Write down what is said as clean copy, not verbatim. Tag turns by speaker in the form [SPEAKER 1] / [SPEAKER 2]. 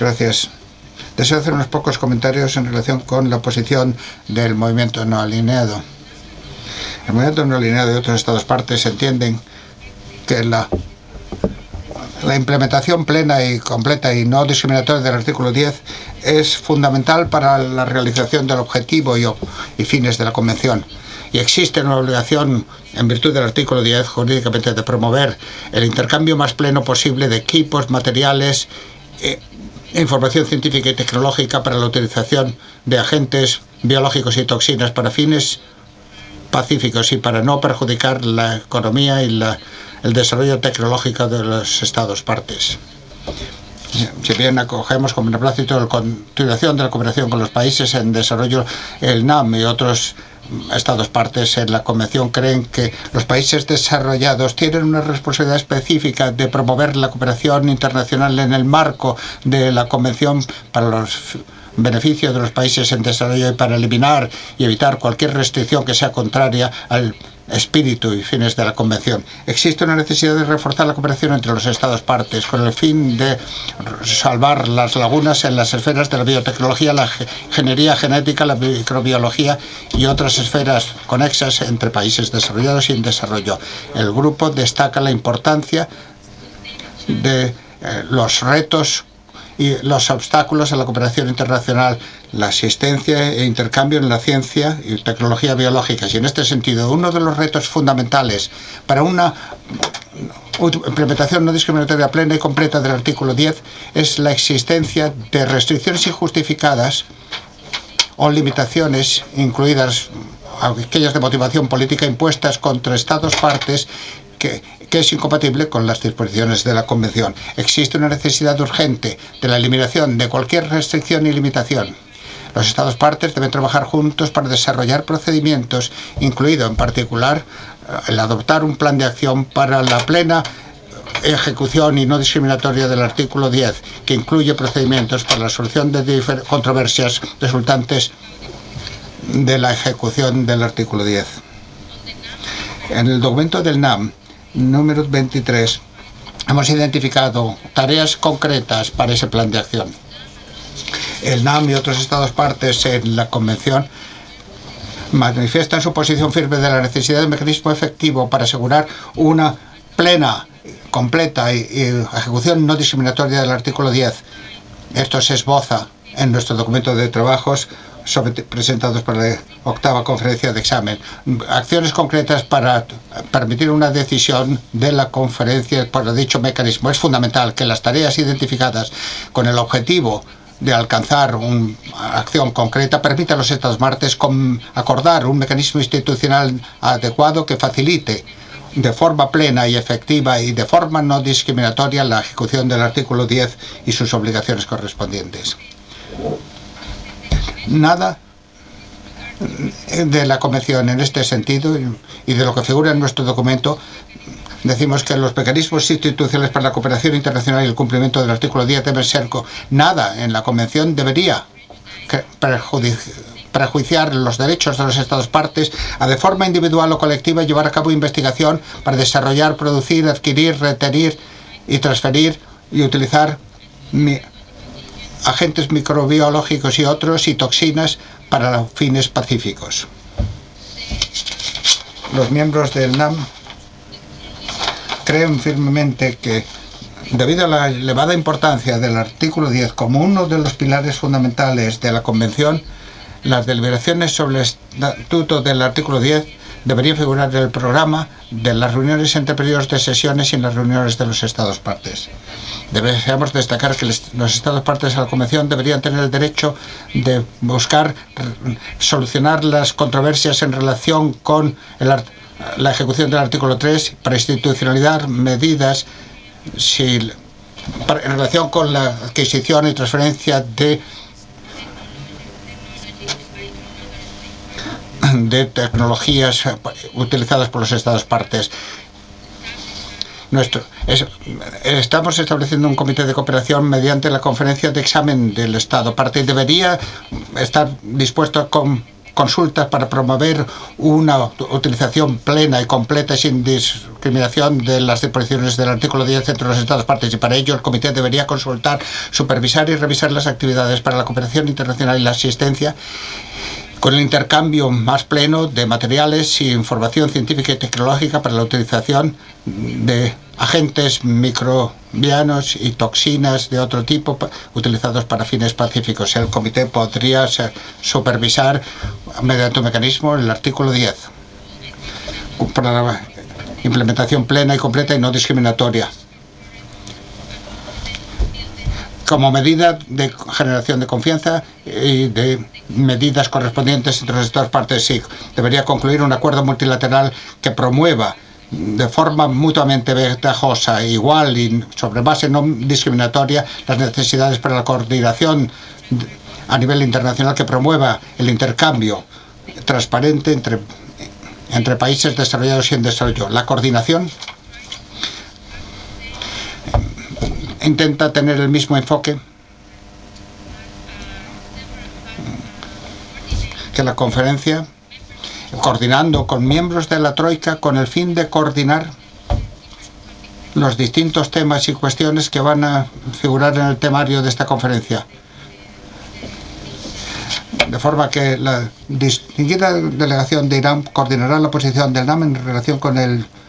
[SPEAKER 1] Gracias. Deseo hacer unos pocos comentarios en relación con la posición del movimiento no alineado. El movimiento no alineado y otros estados partes entienden que la implementación plena y completa y no discriminatoria del artículo 10 es fundamental para la realización del objetivo y fines de la Convención. Y existe una obligación, en virtud del artículo 10, jurídicamente, de promover el intercambio más pleno posible de equipos, materiales, información científica y tecnológica para la utilización de agentes biológicos y toxinas para fines pacíficos y para no perjudicar la economía y el desarrollo tecnológico de los estados partes. Si bien acogemos con beneplácito la continuación de la cooperación con los países en desarrollo, el NAM y otros estados partes en la Convención creen que los países desarrollados tienen una responsabilidad específica de promover la cooperación internacional en el marco de la Convención para los beneficios de los países en desarrollo y para eliminar y evitar cualquier restricción que sea contraria al espíritu y fines de la Convención. Existe una necesidad de reforzar la cooperación entre los estados partes con el fin de salvar las lagunas en las esferas de la biotecnología, la ingeniería genética, la microbiología y otras esferas conexas entre países desarrollados y en desarrollo. El grupo destaca la importancia de los retos y los obstáculos a la cooperación internacional, la asistencia e intercambio en la ciencia y tecnología biológicas. Y en este sentido, uno de los retos fundamentales para una implementación no discriminatoria plena y completa del artículo 10 es la existencia de restricciones injustificadas o limitaciones, incluidas aquellas de motivación política, impuestas contra estados partes que es incompatible con las disposiciones de la Convención. Existe una necesidad urgente de la eliminación de cualquier restricción y limitación. Los estados partes deben trabajar juntos para desarrollar procedimientos, incluido en particular el adoptar un plan de acción para la plena ejecución y no discriminatoria del artículo 10, que incluye procedimientos para la solución de controversias resultantes de la ejecución del artículo 10. En el documento del NAM, número 23, hemos identificado tareas concretas para ese plan de acción. El NAM y otros estados partes en la Convención manifiestan su posición firme de la necesidad de un mecanismo efectivo para asegurar una plena, completa y ejecución no discriminatoria del artículo 10. Esto se esboza en nuestro documento de trabajos presentados para la 8ª conferencia de examen. Acciones concretas para permitir una decisión de la conferencia para dicho mecanismo. Es fundamental que las tareas identificadas con el objetivo de alcanzar una acción concreta permitan a los estados partes acordar un mecanismo institucional adecuado que facilite de forma plena y efectiva y de forma no discriminatoria la ejecución del artículo 10 y sus obligaciones correspondientes. Nada de la Convención en este sentido y de lo que figura en nuestro documento decimos que los mecanismos institucionales para la cooperación internacional y el cumplimiento del artículo 10 deben ser nada en la Convención debería prejuiciar los derechos de los estados partes a de forma individual o colectiva llevar a cabo investigación para desarrollar, producir, adquirir, retener y transferir y utilizar agentes microbiológicos y otros y toxinas para fines pacíficos. Los miembros del NAM creen firmemente que, debido a la elevada importancia del artículo 10 como uno de los pilares fundamentales de la Convención, las deliberaciones sobre el estatuto del artículo 10 deberían figurar en el programa de las reuniones entre periodos de sesiones y en las reuniones de los estados partes. Deberíamos destacar que los estados partes de la Convención deberían tener el derecho de buscar solucionar las controversias en relación con la ejecución del artículo 3 para institucionalizar medidas en relación con la adquisición y transferencia de tecnologías utilizadas por los estados partes. Estamos estableciendo un comité de cooperación mediante la conferencia de examen del estado parte y debería estar dispuesto a consultas para promover una utilización plena y completa y sin discriminación de las disposiciones del artículo 10 entre los Estados partes, y para ello el Comité debería consultar, supervisar y revisar las actividades para la cooperación internacional y la asistencia con el intercambio más pleno de materiales y información científica y tecnológica para la utilización de agentes microbianos y toxinas de otro tipo utilizados para fines pacíficos. El comité podría supervisar mediante un mecanismo el artículo 10 para la implementación plena y completa y no discriminatoria. Como medida de generación de confianza y de medidas correspondientes entre las dos partes, sí, debería concluir un acuerdo multilateral que promueva de forma mutuamente ventajosa, igual y sobre base no discriminatoria las necesidades para la coordinación a nivel internacional, que promueva el intercambio transparente entre países desarrollados y en desarrollo. La coordinación intenta tener el mismo enfoque que la conferencia, coordinando con miembros de la Troika con el fin de coordinar los distintos temas y cuestiones que van a figurar en el temario de esta conferencia. De forma que la distinguida delegación de Irán coordinará la posición del NAM en relación con el